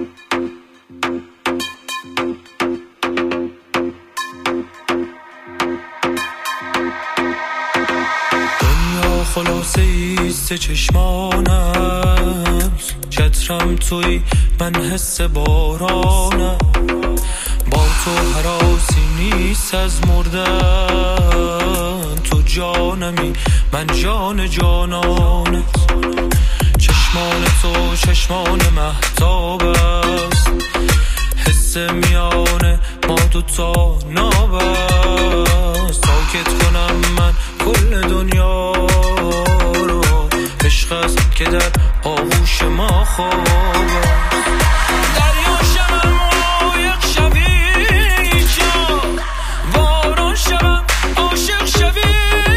خلاصه ایست چشمانم، چترم توی من حس بارانم، با تو هراسی نیست از مردن، تو جانمی من جان جانانت. چشمان تو چشمان مهتاب است، حس میان ما دوتا ناب است. ساکت کنم من کل دنیا رو، عشق است که در آغوش ما خواب است. دریا شوم مایق شوی جان، باران شوم عاشق شوی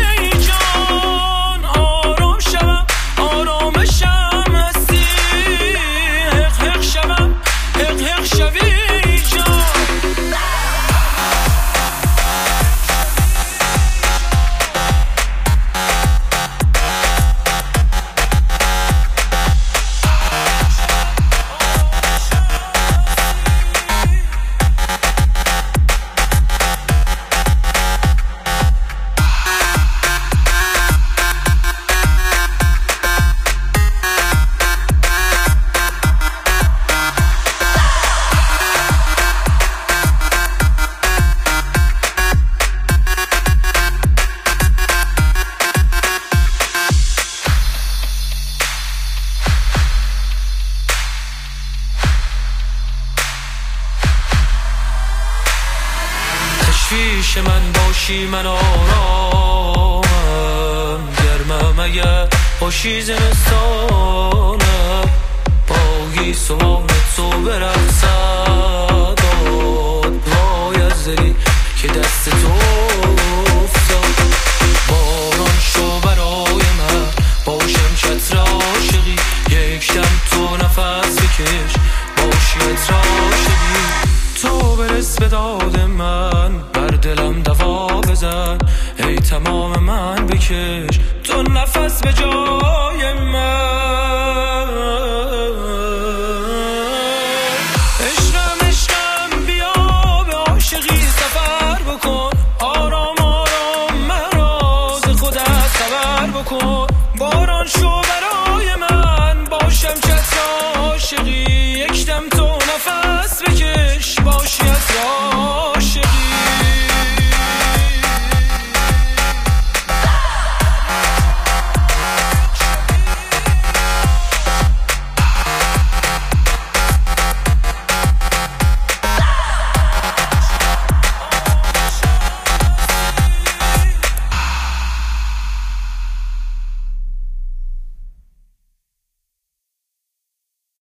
جان، آرام شوم آرامشم هستی، حق حق شوم حق حق شوی جان. پیش من باشی من آرامم، گرمم اگر باشی زمستانم، باگی سوان تو برقصد وای از دلی که دست تو افتاد. باران شو برای من باشم چتر عاشقی، یک دم تو نفس بکش باشی عطر عاشقی. تو برس به داد من، بر دلم دوا بزن، ای تمام من بکش تو نفس به جا